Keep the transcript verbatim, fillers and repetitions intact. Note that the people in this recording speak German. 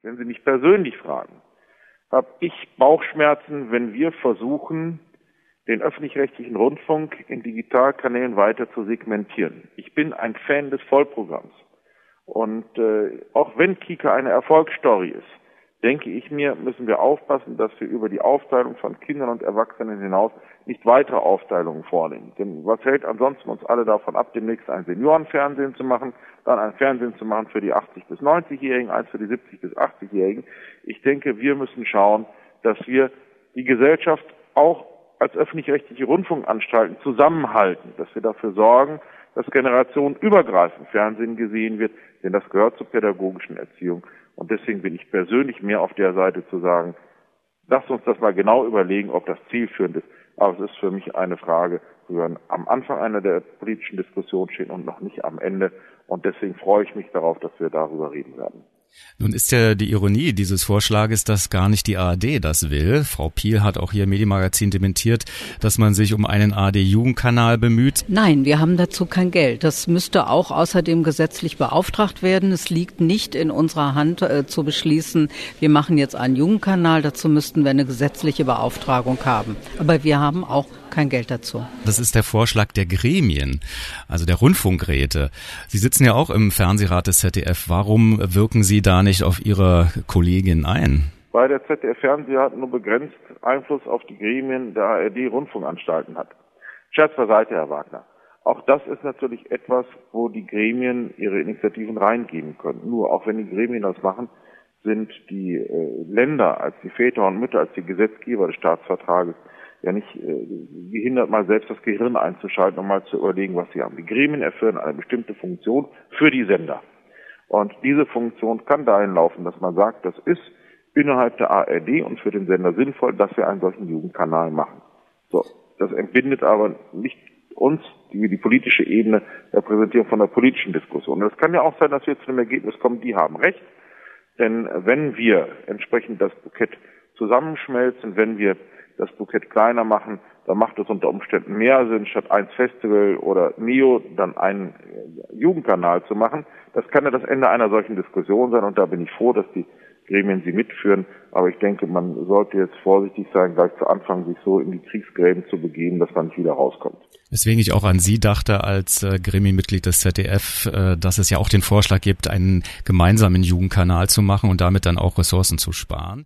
wenn Sie mich persönlich fragen, habe ich Bauchschmerzen, wenn wir versuchen, den öffentlich-rechtlichen Rundfunk in Digitalkanälen weiter zu segmentieren. Ich bin ein Fan des Vollprogramms. Und äh, auch wenn Kika eine Erfolgsstory ist, denke ich mir, müssen wir aufpassen, dass wir über die Aufteilung von Kindern und Erwachsenen hinaus nicht weitere Aufteilungen vornehmen. Denn was hält ansonsten uns alle davon ab, demnächst ein Seniorenfernsehen zu machen, dann ein Fernsehen zu machen für die achtzig- bis neunzigjährigen, eins für die siebzig- bis achtzigjährigen. Ich denke, wir müssen schauen, dass wir die Gesellschaft auch als öffentlich-rechtliche Rundfunkanstalten zusammenhalten, dass wir dafür sorgen, dass generationenübergreifend Fernsehen gesehen wird, denn das gehört zur pädagogischen Erziehung. Und deswegen bin ich persönlich mehr auf der Seite zu sagen, lasst uns das mal genau überlegen, ob das zielführend ist. Aber es ist für mich eine Frage, wir am Anfang einer der politischen Diskussion stehen und noch nicht am Ende. Und deswegen freue ich mich darauf, dass wir darüber reden werden. Nun ist ja die Ironie dieses Vorschlages, dass gar nicht die A R D das will. Frau Piel hat auch hier im Medienmagazin dementiert, dass man sich um einen A R D-Jugendkanal bemüht. Nein, wir haben dazu kein Geld. Das müsste auch außerdem gesetzlich beauftragt werden. Es liegt nicht in unserer Hand äh, zu beschließen, wir machen jetzt einen Jugendkanal. Dazu müssten wir eine gesetzliche Beauftragung haben. Aber wir haben auch kein Geld dazu. Das ist der Vorschlag der Gremien, also der Rundfunkräte. Sie sitzen ja auch im Fernsehrat des Z D F. Warum wirken Sie da nicht auf Ihre Kollegin ein? Weil der Z D F-Fernsehrat nur begrenzt Einfluss auf die Gremien der A R D-Rundfunkanstalten hat. Scherz beiseite, Herr Wagner. Auch das ist natürlich etwas, wo die Gremien ihre Initiativen reingeben können. Nur auch wenn die Gremien das machen, sind die äh, Länder als die Väter und Mütter, als die Gesetzgeber des Staatsvertrages ja nicht äh, gehindert, mal selbst das Gehirn einzuschalten und mal zu überlegen, was sie haben. Die Gremien erfüllen eine bestimmte Funktion für die Sender. Und diese Funktion kann dahin laufen, dass man sagt, das ist innerhalb der A R D und für den Sender sinnvoll, dass wir einen solchen Jugendkanal machen. So, das entbindet aber nicht uns, die wir die politische Ebene repräsentieren, von der politischen Diskussion. Und es kann ja auch sein, dass wir zu einem Ergebnis kommen, die haben recht. Denn wenn wir entsprechend das Bukett zusammenschmelzen, wenn wir das Bukett kleiner machen, dann macht es unter Umständen mehr Sinn, statt eins Festival oder Neo dann einen Jugendkanal zu machen. Das kann ja das Ende einer solchen Diskussion sein und da bin ich froh, dass die Gremien sie mitführen. Aber ich denke, man sollte jetzt vorsichtig sein, gleich zu Anfang sich so in die Kriegsgräben zu begeben, dass man nicht wieder rauskommt. Weswegen ich auch an Sie dachte als äh, Gremienmitglied des Z D F, äh, dass es ja auch den Vorschlag gibt, einen gemeinsamen Jugendkanal zu machen und damit dann auch Ressourcen zu sparen.